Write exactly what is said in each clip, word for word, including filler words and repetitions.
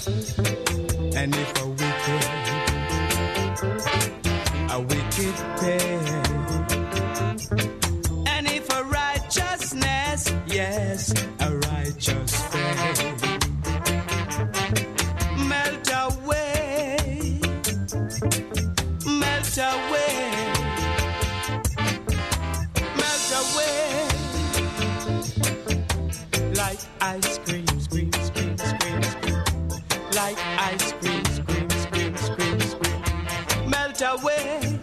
And if a wicked, a wicked pay, and if a righteousness, yes, a righteous faith, melt away, melt away, melt away, like ice cream, scream, scream, scream, scream, like ice cream, scream, scream, scream, scream, melt away,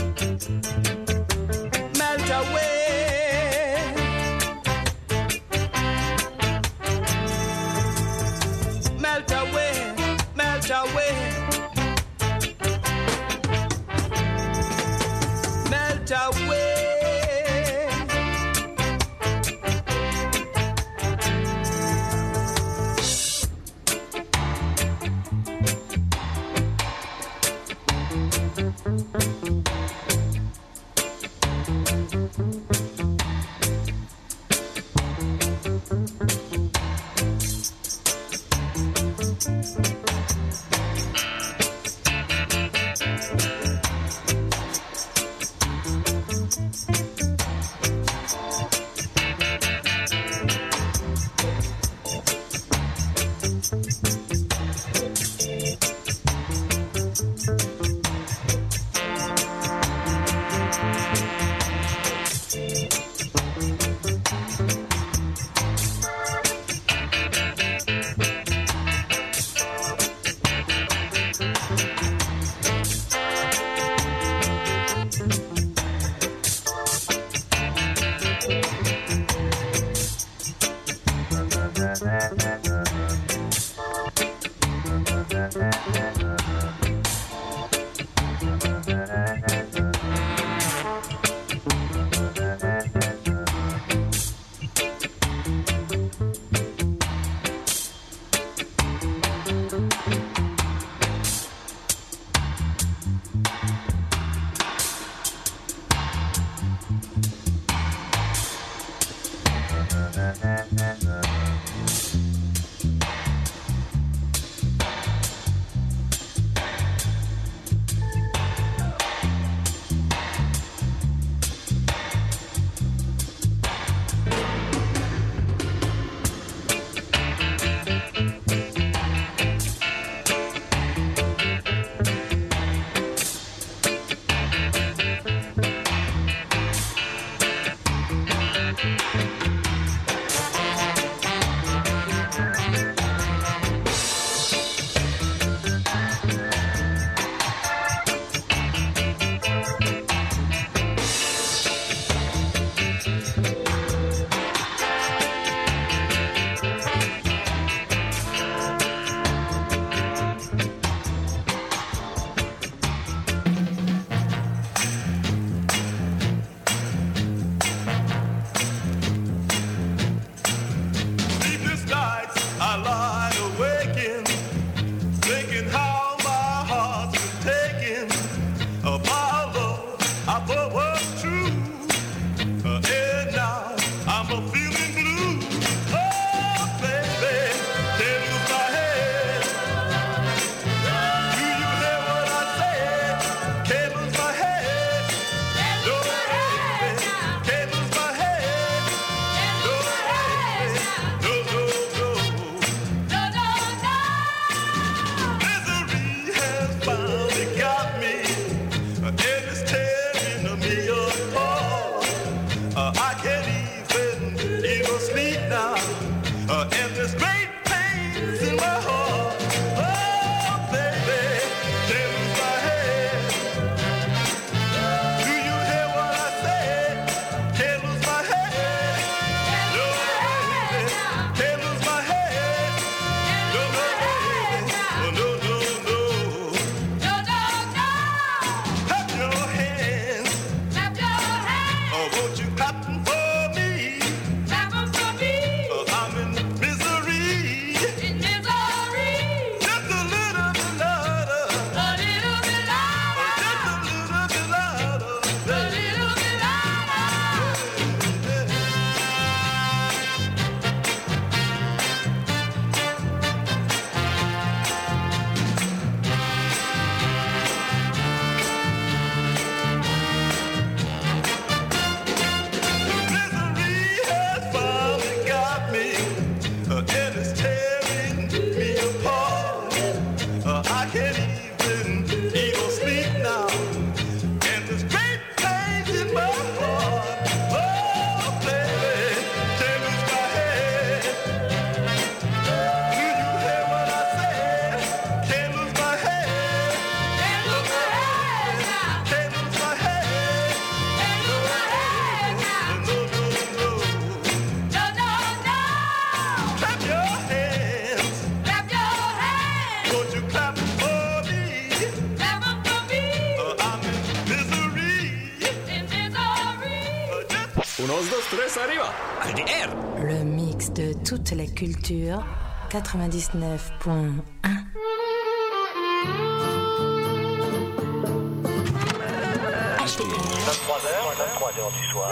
melt away, melt away, melt away, melt away. Won't you clap for me? Clap for me. Uh, I'm in misery. In misery. Uh, just... Unos, dos, tres, arriba. Al air. Le mix de toutes les cultures. quatre-vingt-dix-neuf point un. vingt-trois heures, vingt-trois heures du soir.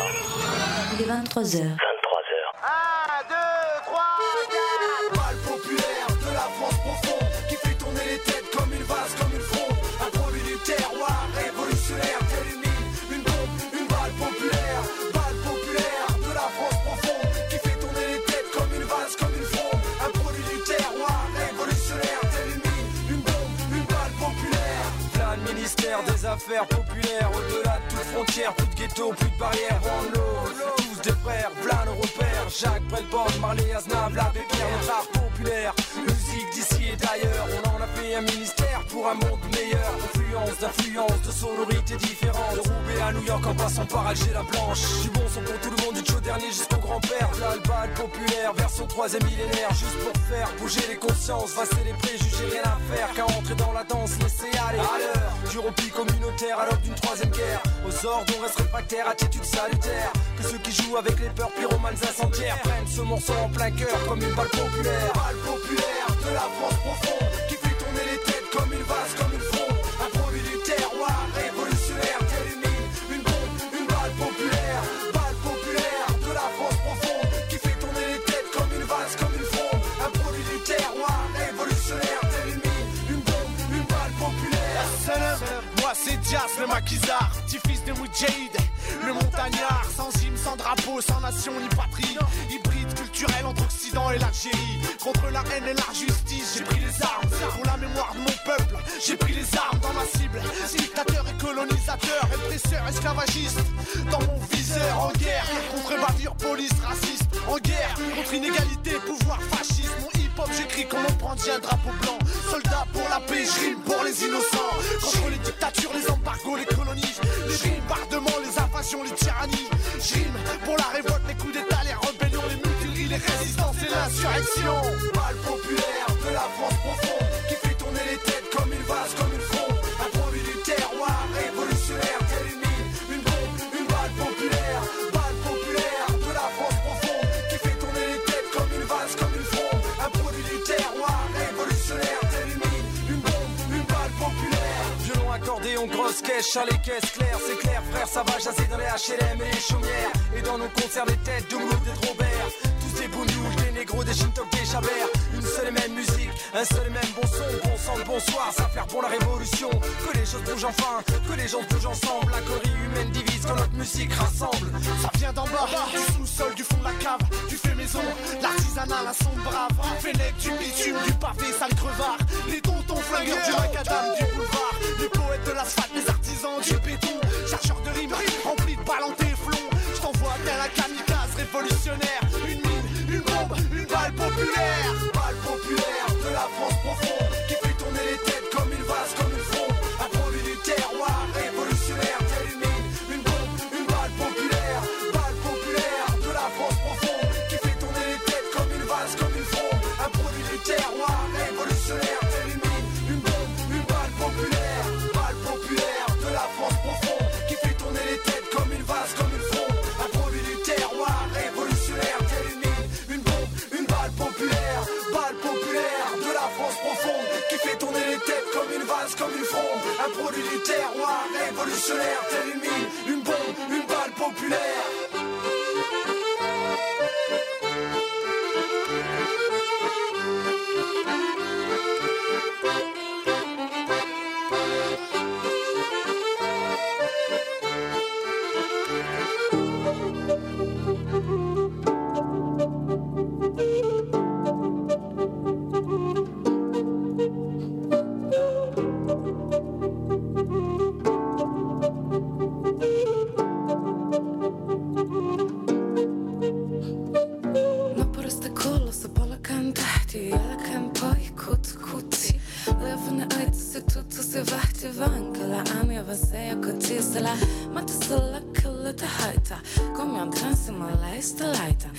Il est vingt-trois heures. vingt-trois heures. un, deux, trois, quatre. Balle populaire de la France profonde qui fait tourner les têtes comme une vase, comme une fronde. Un produit du terroir révolutionnaire, tel une mine, une bombe, une balle populaire. Balle populaire de la France profonde qui fait tourner les têtes comme une vase, comme une fronde. Un produit du terroir révolutionnaire, tel une mine, une bombe, une balle populaire. Plein de ministère des affaires populaires, au-delà de toute frontière, plus de ghetto, plus de barrières. One love, tous des frères, plein de repères. Jacques Brelborn, Marley Aznavour, l'abbé Pierre, notre art populaire. Musique d'ici et d'ailleurs, on en a fait un ministère pour un monde meilleur. Influence d'influence, de sonorité différente. De Roubaix à New York en passant par Alger la Blanche. Du bon son pour tout le monde, du chaud dernier jusqu'au grand-père. Là le bal populaire, version troisième millénaire. Juste pour faire bouger les consciences, vasser les préjugés, rien à faire qu'à entrer dans la danse, laisser aller. À l'heure du repli communautaire, à l'aube d'une troisième guerre. Aux ordres on reste réfractaire, attitude salutaire. Que ceux qui jouent avec les peurs pyromanes incendiaires prennent ce morceau en plein cœur comme une balle populaire. Balle populaire de la France profonde qui fait tourner les têtes comme une vase, comme une fronde. Un produit du terroir révolutionnaire, tel une mine, une bombe, une balle populaire. Balle populaire de la France profonde qui fait tourner les têtes comme une vase, comme une fronde. Un produit du terroir révolutionnaire, tel une mine, une bombe, une balle populaire. Salam, moi c'est Dias le maquisard, petit fils de Moudjahid, le montagnard, sans hymne, sans drapeau, sans nation ni patrie. Hybride culturel entre Occident et l'Algérie. Contre la haine et l'injustice, j'ai pris les armes. Pour la mémoire de mon peuple, j'ai pris les armes dans ma cible. Dictateur et colonisateur, répresseur, esclavagiste. Dans mon viseur, en guerre contre bavure, police, raciste. En guerre contre inégalité, pouvoir fasciste. Mon hip-hop, j'écris comme on brandit un drapeau blanc. Soldat pour la paix, je rime pour les innocents. Contre les dictatures, les embargos, les colonies. Les bombardements, les invasions, les tyrannies. Je rime pour la révolte, les coups d'état, les rébellions, les mutineries, les résistances et l'insurrection. Balle populaire de la France profonde qui fait tourner les têtes comme une vase, comme une fronde. Un produit du terroir révolutionnaire, tel une mine, une bombe, une balle populaire. Balle populaire de la France profonde qui fait tourner les têtes comme une vase, comme une fronde. Un produit du terroir révolutionnaire, tel une mine, une bombe, une balle populaire. Violon, accordéon, grosse caisse, chalet, caisse claire. C'est clair frère, ça va jaser dans les H L M et les chaumières. Et dans nos concerts des têtes de Mouloud et de Robert. Tous des bougnoux, des négros, des chintok, des chabert. Une seule et même musique, un seul et même bon son. Bon sang, bonsoir, ça faire pour la révolution. Que les choses bougent enfin, que les gens bougent ensemble. La corie humaine divise quand notre musique rassemble. Ça vient d'en bas, du sous-sol, du fond de la cave, du fait maison, l'artisanat, la sonde brave. Fennec, du bitume, du pavé, sale crevard. Les tontons flingueurs du macadam, du boulevard. Les poètes de l'asphalte, les artisans du béton. Chercheurs de rimes, remplis de balles en téflon. Je t'envoie tel un kamikaze révolutionnaire. Une mine, une bombe, une balle populaire. Balle populaire de la France profonde qui fait tourner les têtes comme une vase, comme une fronde. Un produit du terroir révolutionnaire, tel une mine, une bombe, une balle populaire. Balle populaire de la France profonde qui fait tourner les têtes comme une vase, comme une fronde. Un produit du terroir révolutionnaire, tel une mine, une bombe, une balle populaire. Balle populaire de la France profonde qui fait tourner les têtes comme une vase, comme une fronde. Un produit du terroir révolutionnaire, tel une mine, une bombe, une balle populaire. Balle populaire de la France profonde qui fait tourner les têtes comme une vase, comme une fronde. Un produit du terroir révolutionnaire, tel une mine, une bombe, une balle populaire.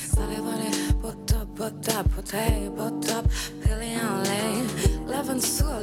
Potta, potta, potato, potta, pillion lane. Love and soul.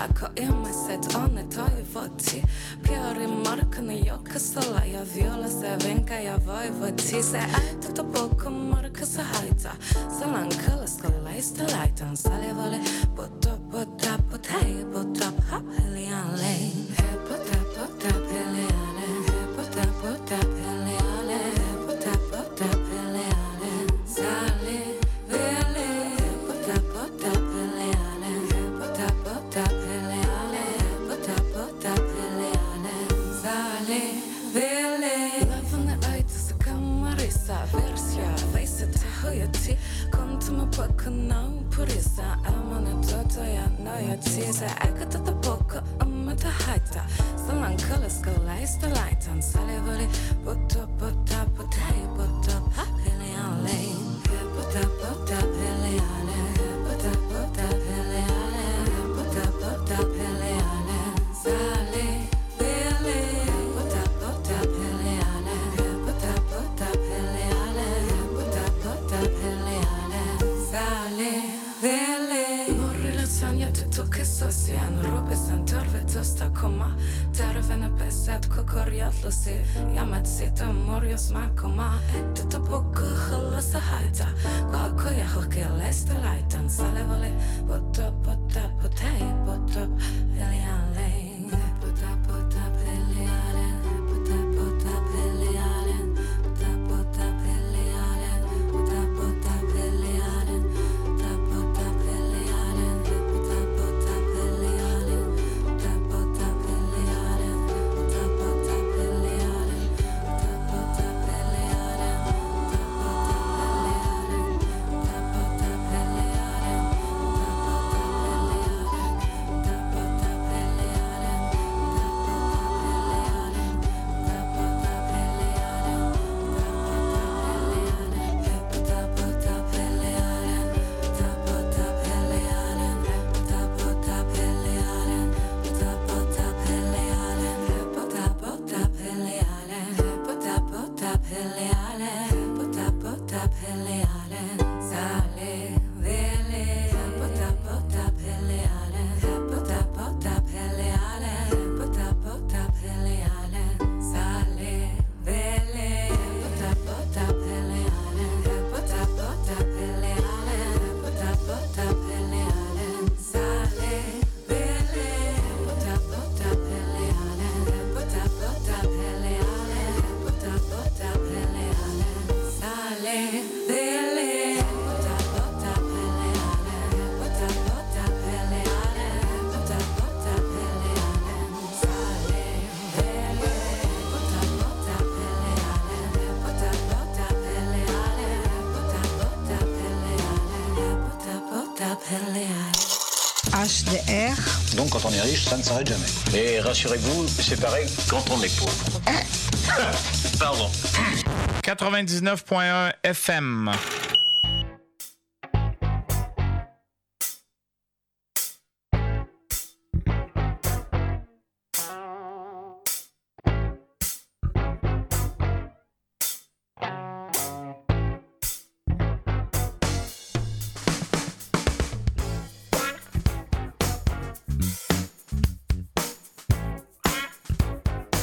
Ko ilmaiset on ne toivoti. Pyöri markkani jokaisella ja viola se venkä ja voivoti. Se äiti topokko markkassa haita. Salan kalaskalaista laitan salivale. Pota pota pota hei pota hap heliaan lein. He pota pota peliale. He pota pota peliale. He pota pota peliale. Sali vele. He pota pota peliale. He pota pota peliale. He pota pota peliale. Sali vele. Lavane aitassa kammarissa versio. Veiset hojati. Kontuma pakkanau purissa. Ämane tota ja nojati. Se aika tätä pokka ammata haita. Salan kalaskalaista laitan salivali. Pota pota pota hei pota peliaan lein. He pota pota peliale. He pota pota peliale. He pota pota peliale. Sali vele. He pota pota peliale. He pota pota peliale. He pota pota peliale. Sali vele. Morrilasan jätetty kesosian. Rupesan torvetosta koma. Terveenä pesät korjatlusi. Ja metsit on morjos makoma. Että tapukko hallassa haita. Kaakkoja hokealeista laitan salevali. Pota pota pota hei pota peliaan lein. Pota pota peliale. Pota pota peliale. Pota pota peliale. Pota pota peliale. Pota pota peliale. Pota pota peliale. Pota pota peliale. Pota pota peliale. Pota pota peliale. H D R. Donc quand on est riche, ça ne s'arrête jamais. Et rassurez-vous, c'est pareil quand on est pauvre. Pardon. quatre-vingt-dix-neuf point un F M.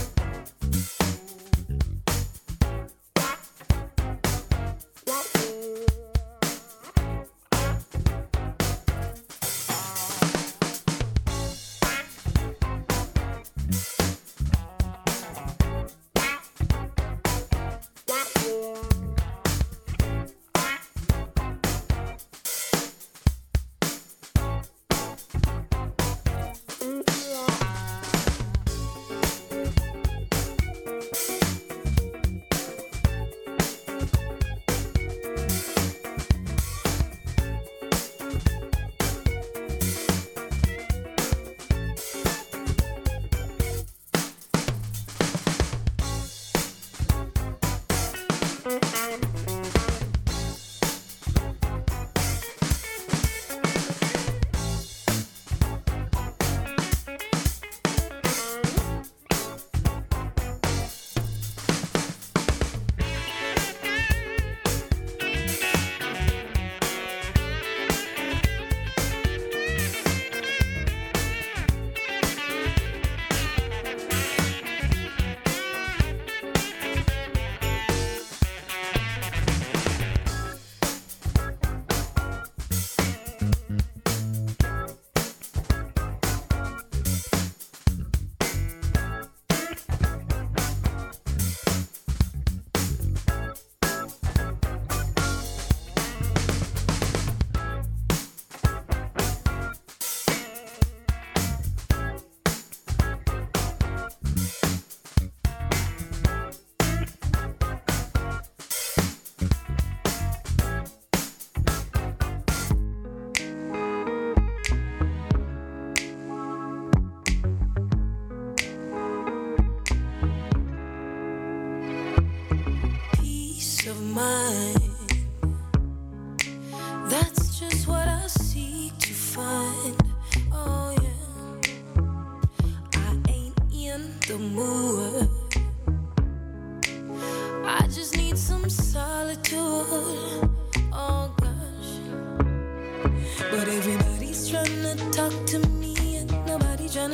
What?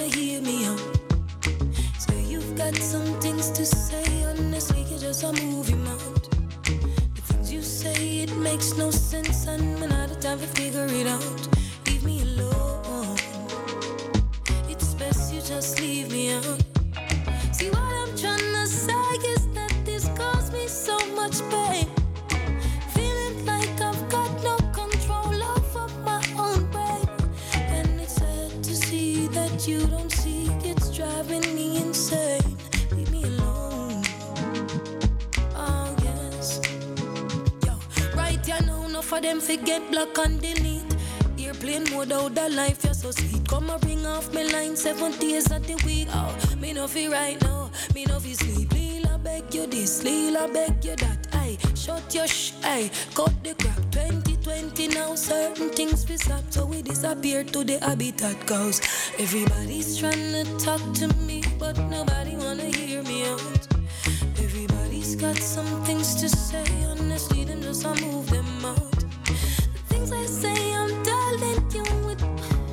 hear me out. So you've got some things to say, honestly, you're just a movie mount. The things you say, it makes no sense, and I'm out of time to figure it out. Leave me alone. It's best you just leave me out. See, what I'm trying to say is that this caused me so much pain. Feeling like I've got no control over my own brain. And it's sad to see that you don't see it's driving me insane. Leave me alone. Oh, yes. Yo, right here now, enough for them forget block and delete. Airplane mode out the life, you're so sweet. Come and ring off my line seven days of the week. Oh, me no feel right now, me no feel sleep. Lila beg you this, Lila beg you that. Aye, shut your sh, aye, cut the crap. twenty twenty now, certain things we stop, so we disappear to the habitat. Cause everybody's trying to talk to me, but nobody wanna hear me out. Everybody's got some things to say, honestly, them just I move them out. The things I say, I'm telling you with.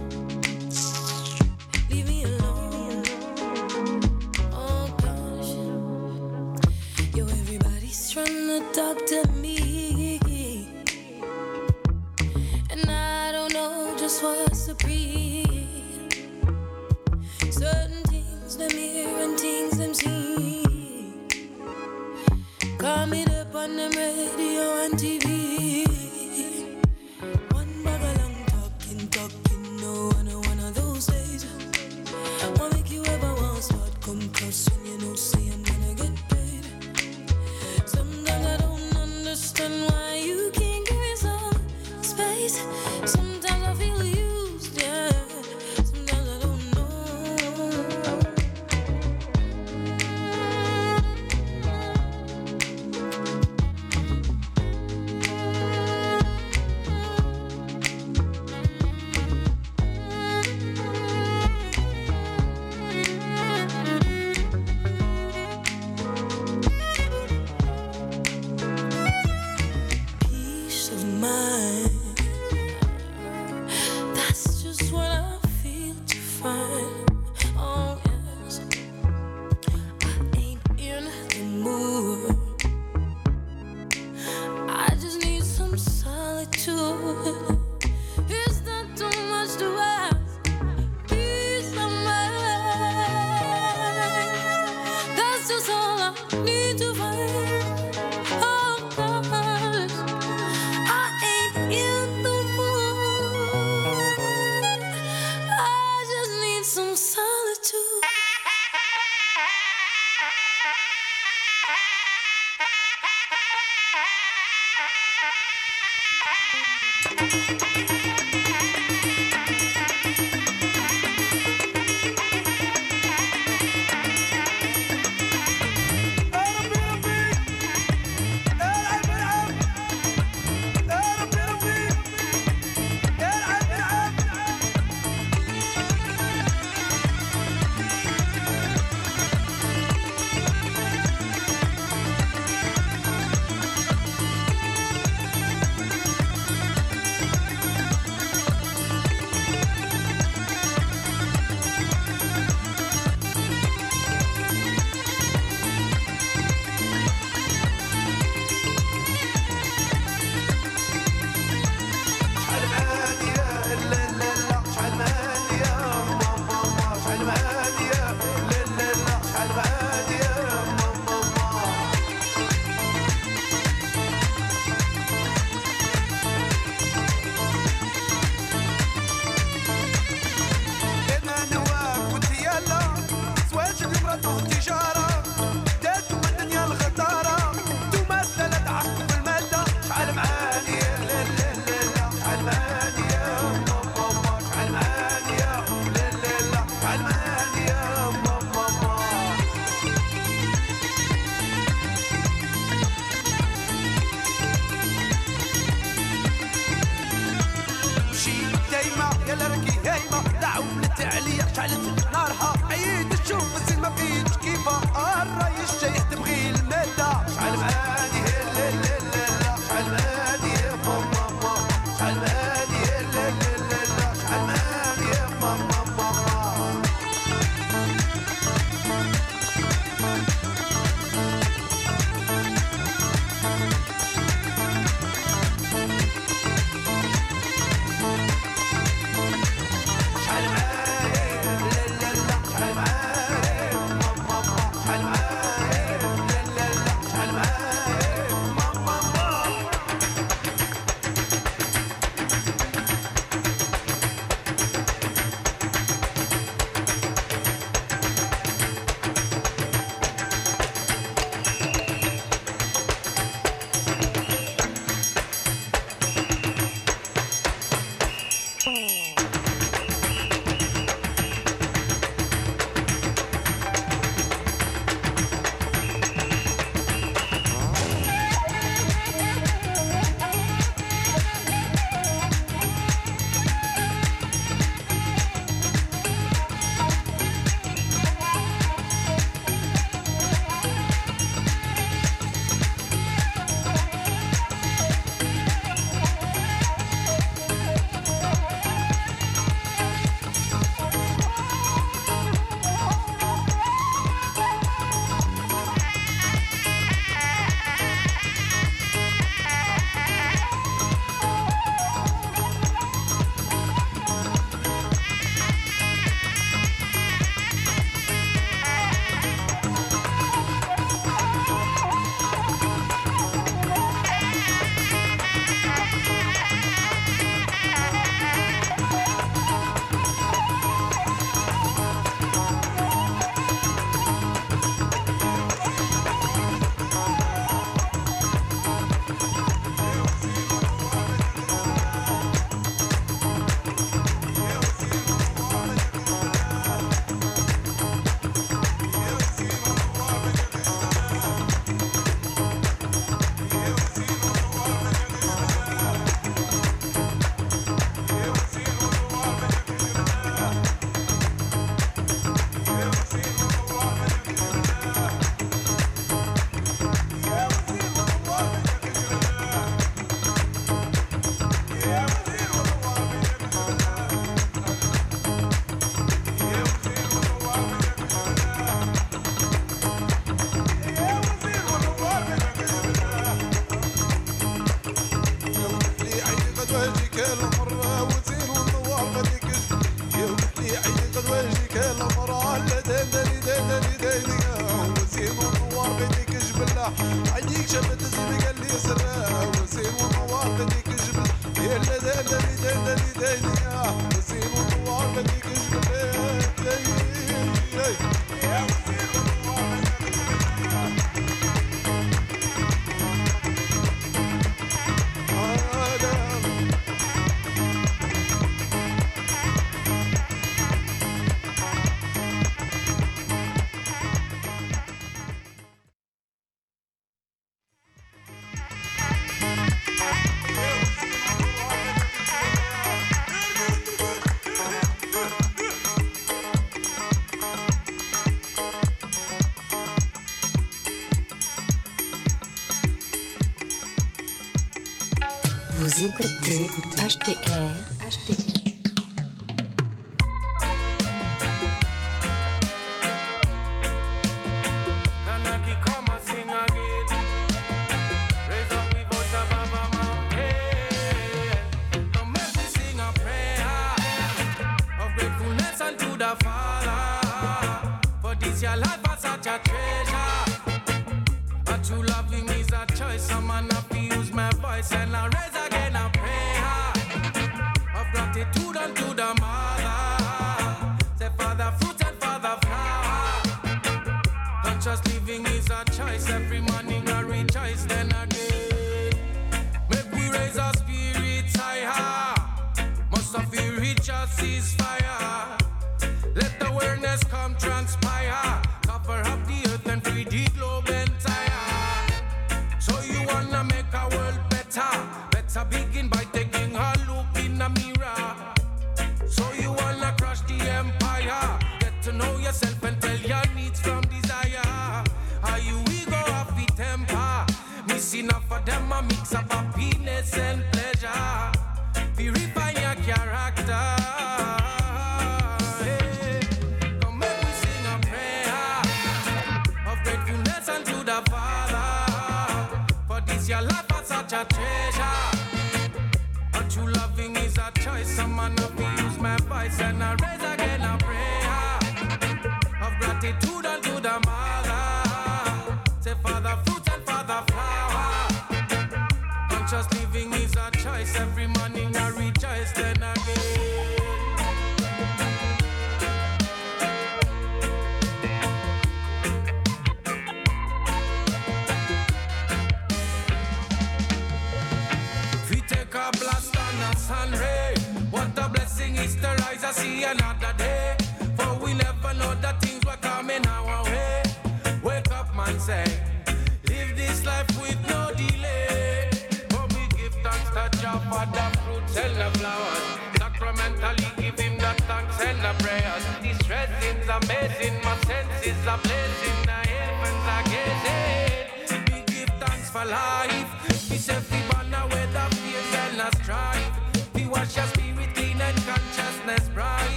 Leave me alone. Oh gosh. Yo, everybody's trying to talk to me, and I don't know just what's to breathe. Certain things them hear and things them see. Call me up on them radio and T V. One bag of long talking, talking, no, I know one of those days. Won't make you ever want to start come close when you know say I'm gonna get paid. Sometimes I don't understand why you can't give me some space. Sometimes I feel used, yeah. Sometimes I don't know. Peace of mind. That's just what I feel to find. Oh yes, I ain't in the mood. I just need some solitude. It's not too much to ask. Peace of mind. That's just all I need to find. Oh gosh, I ain't in the mood. I just need some solitude. شعلت نارها عيد تشوف بس ما فيش كيفها الريش جاي تبغي المادة شعل معاني لا لا لا شعل معاني يا ماما شعل معاني لا لا لا شعل معاني يا ماما عينيك شافت زيني قال لي سرها وسيم وطوال بديك جبل يا لا دا دا دا دا دا دا وسيم وطوال بديك جبل يا وسيم وطوال Vous écoutez H T R. H T R.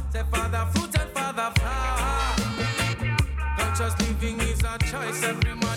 Just living is a choice every morning.